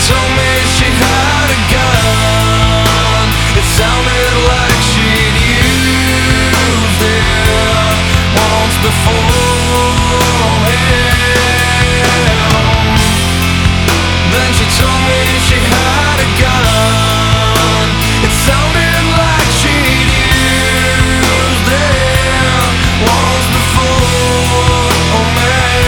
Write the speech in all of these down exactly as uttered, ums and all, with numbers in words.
told me she had a gun. It sounded like she'd used it once before. Then she told me she had a gun. It sounded like she'd used it once before. Oh man.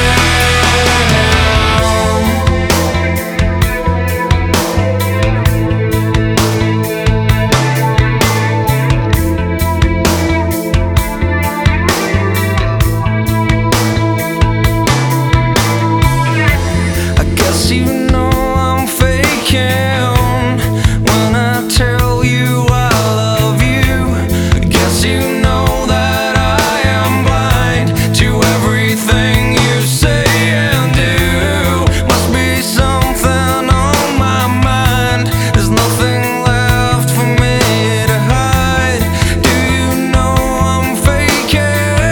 I guess you know I'm faking when I tell you I love you. I guess you know that I am blind to everything you say and do. Must be something on my mind. There's nothing left for me to hide. Do you know I'm faking?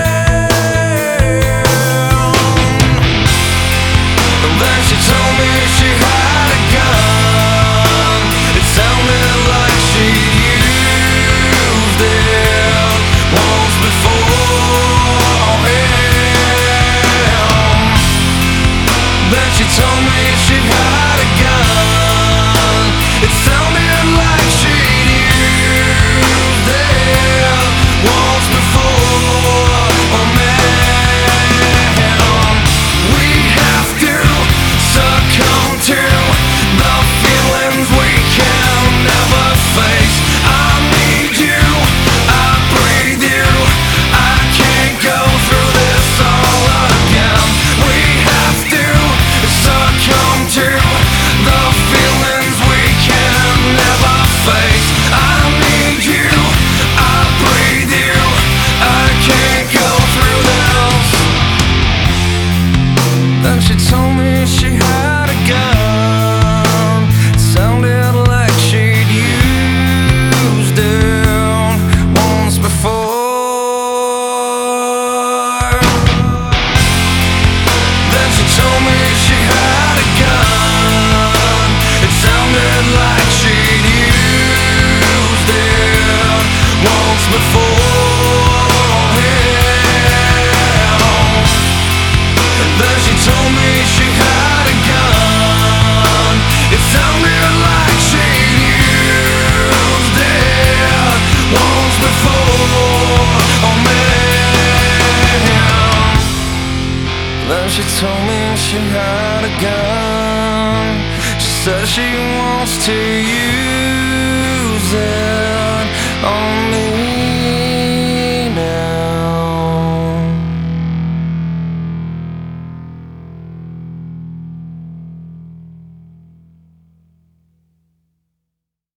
Then she told me she had a gun. It sounded like she'd used it once before. Then she told me she had a gun. It sounded like she'd used it once before. Oh man, we have to succumb to the feelings we can never face. I need you, I breathe you, I can't go through this all again. We have to succumb to the feelings we can never face. I need you, I breathe you, I can't go through this. Then she told me she had a gun. It sounded like she'd used it once before. Then she told me she had a gun. It sounded like she'd used it once before. Then she told me she had a gun. It sounded like she'd used it once before. Oh man. Then she told me she had a gun. She said she wants to use it on me.